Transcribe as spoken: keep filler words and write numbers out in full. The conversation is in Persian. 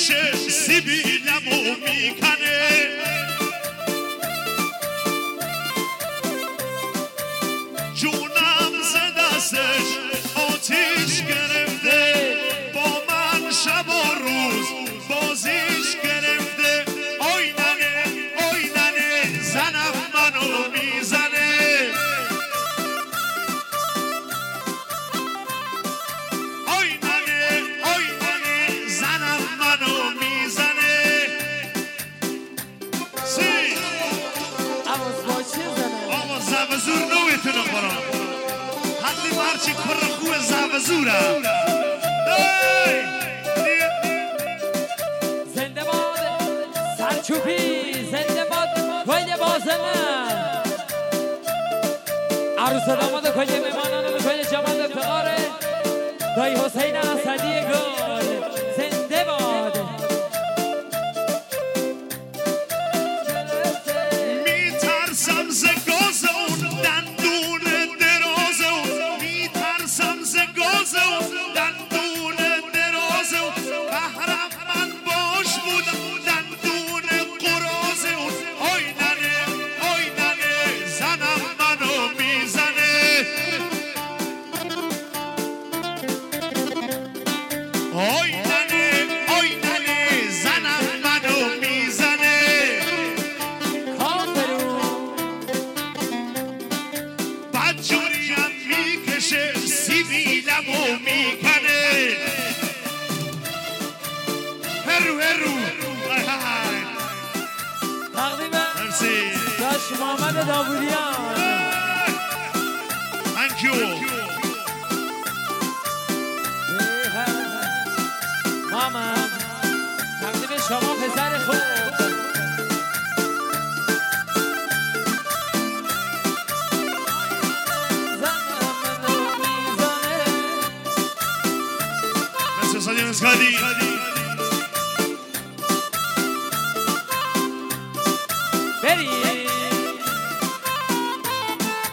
میکشه سیبیلمو میکنه جونم ز دستش آتیش گرفته با من شب و روز بازیش گرفته آی ننه آی ننه زنم منو میزنه آی ننه آی ننه زنم منو میزنه سی آواز با چه زنه آواز زوزور نویتونو خورم حدی مرچی کر خوب زوزوره زنده باد سرچوبی زنده باد گل باز من عروس داماد و کل میمانان و کل جمال افتقاره دایی حسین اسدی گل زنده باد میترسم ز گاز اون دندون دراز اون میترسم ز گاز اون دندون دراز اون قهرم من باش بودم دندون قراز اون آی ننه آی ننه زنم منو میزنه آی ننه آی ننه زنم منو میزنه بدجوریم میکشه سیبیلمو میکنه هرو هرو های های تقدیم مرسی داش محمد داوودیان Thank you ماما تقدیم شما پسر خوب Gracias a Dios, Gadi. بریم